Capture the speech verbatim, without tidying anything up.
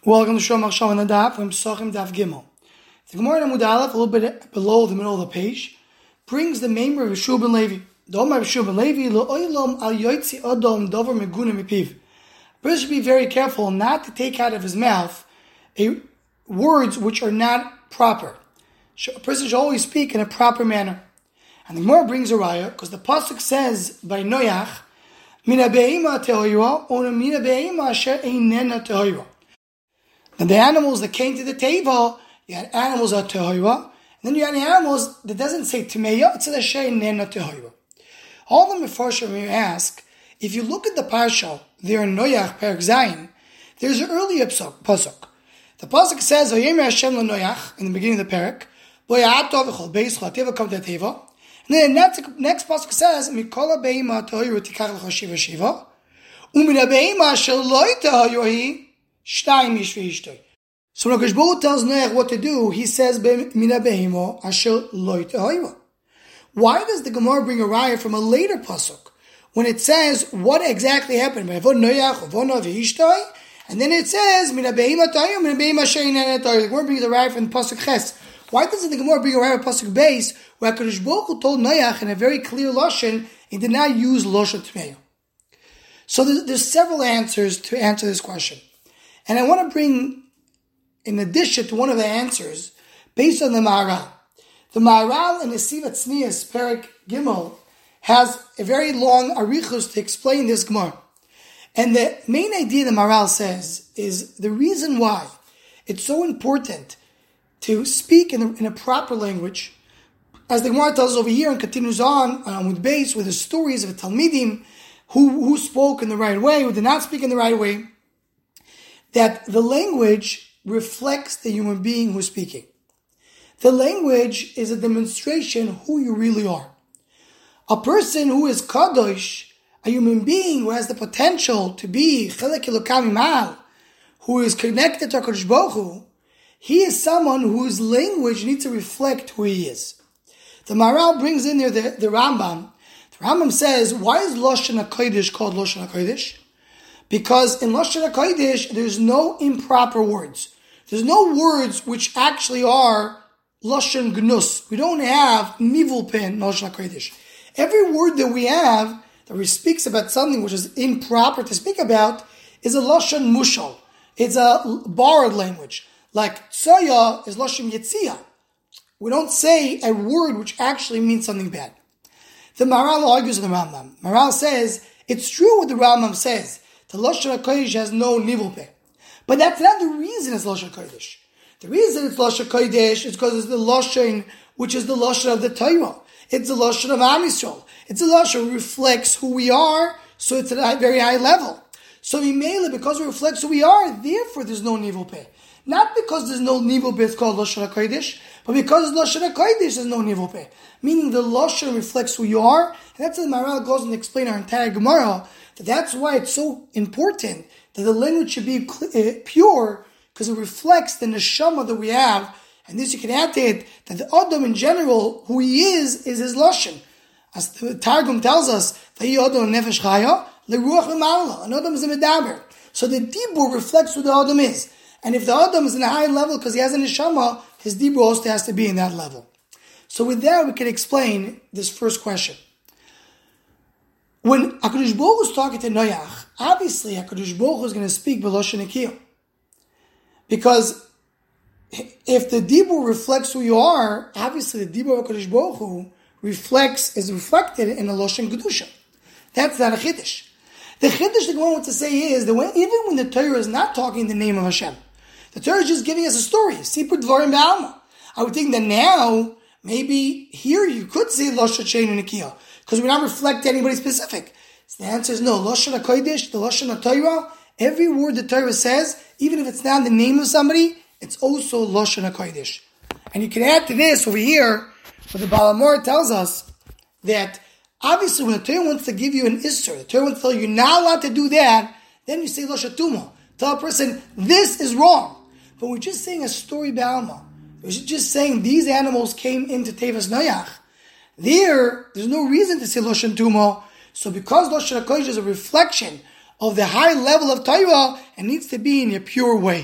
Welcome to Shom Achshav on the Daf from Pesachim Daf Gimel. The Gemara in Amud Aleph, a little bit below the middle of the page, brings the name of Yeshua ben Levi. The Omar Yeshua ben Levi, Le'olam al yotzi adam davar meguna mipiv. A person should be very careful not to take out of his mouth a, words which are not proper. A person should always speak in a proper manner. And the Gemara brings a raya, because the pasuk says by Noach, Mina be'ema tehoyra, or Mina be'ema asher einena tehoyra. Now the animals that came to the table, you had animals at tehoyra, and then you had the animals that doesn't say timeya, it says asher einena tehoyra. All the Mefarshim may ask, if you look at the parsha there in Noach Perek Zayin, there's an earlier pasuk. The pasuk says, Vayemer Hashem leNoach in the beginning of the Perek, Boya'ato v'chol beischo ateva come to the table. And then the next, next pasuk says, Mikola be'ima tehoyra tikach l'cha shiva shiva, u'mina be'ima asher lo tehoyra hi shtayim ish v'ishtoi. So when Hakadosh Baruch Hu tells Noach what to do, he says, Mina be'ima asher lo tehoyra. Why does the Gemara bring a raya from a later pasuk when it says what exactly happened? And then it says, Mina be'ima tehoyra, mina be'ima asher einena tehoyra. The Gemara brings a raya from the pasuk ches. Why doesn't the Gemara bring a raya from pasuk base where Hakadosh Baruch Hu told Noach in a very clear lashon he did not use lashon tmeya? So there's, there's several answers to answer this question. And I want to bring, in addition to one of the answers, based on the Maharal. The Maharal in the Sivat Tznius, Perek Gimel, has a very long arichus to explain this Gemara. And the main idea the Maharal says is the reason why it's so important to speak in a, in a proper language, as the Gemara tells us over here and continues on um, with base with the stories of the Talmidim who, who spoke in the right way, who did not speak in the right way, that the language reflects the human being who's speaking. The language is a demonstration who you really are. A person who is kadosh, a human being who has the potential to be chelek elokam imal, who is connected to HaKadosh Baruch Hu, he is someone whose language needs to reflect who he is. The Maharal brings in there the, the Rambam. The Rambam says, why is Lashon HaKodesh called Lashon HaKodesh? Because in Lashon HaKodesh, there's no improper words. There's no words which actually are Lashon Gnus. We don't have Nivul Pen in Lashon HaKodesh. Every word that we have that speaks about something which is improper to speak about is a Lashon Mushal. It's a borrowed language. Like Tsoya is Lashon Yetzia. We don't say a word which actually means something bad. The Maharal argues with the Rambam. Maharal says, it's true what the Rambam says. The Lashon HaKodesh has no Nivul Pen. But that's not the reason it's Lashon Kodesh. The reason it's Lashon Kodesh is because it's the Lashon, which is the Lashon of the Torah. It's the Lashon of Am Yisrael. It's a Lashon that reflects who we are, so it's at a very high level. So Mimele, because it reflects who we are, therefore there's no Nivul Peh. Not because there's no Nivul Peh, it's called Lashon HaKodesh, but because it's Lashon HaKodesh, there's no Nivul Peh. Meaning the Lashon reflects who you are, and that's what Maharal goes and explains our entire Gemara, that that's why it's so important that the language should be pure, because it reflects the neshama that we have. And this you can add to it, that the Adam in general, who he is, is his Lashon. As the Targum tells us, Vayi Adam nefesh chaya, leruach v'ma'ala, an Adam is a medaber. So the Dibur reflects who the Adam is. And if the Adam is in a high level because he has a neshama, his Dibur also has to be in that level. So with that, we can explain this first question. When HaKadosh Baruch Hu is talking to Noach, obviously HaKadosh Baruch Hu is going to speak b'Lashon Nekiyah. Because if the Dibur reflects who you are, obviously the Dibur of HaKadosh Baruch Hu reflects, is reflected in the Lashon Kedusha. That's not a Chiddush. The Chiddush the Gemara wants to say is that when, even when the Torah is not talking in the name of Hashem, the Torah is just giving us a story. Sipur Dvarim Ba'alma. I would think that now, maybe here you could say Lashon Shein Nekiyah, because we're not reflecting anybody specific. So the answer is no. Lashon HaKodesh, the Lashon HaTorah, every word the Torah says, even if it's not the name of somebody, it's also Lashon HaKodesh. And you can add to this over here, where the Baal HaMaor tells us that obviously when the Torah wants to give you an Isser, the Torah wants to tell you you're not allowed to do that, then you say Lashon Tumah. Tell a person, this is wrong. But we're just saying a story Ba'alma. We're just saying these animals came into Tevas Noach. There, there's no reason to say Lashon Tumah. So because Lashon HaKodesh is a reflection of the high level of Torah, it needs to be in a pure way.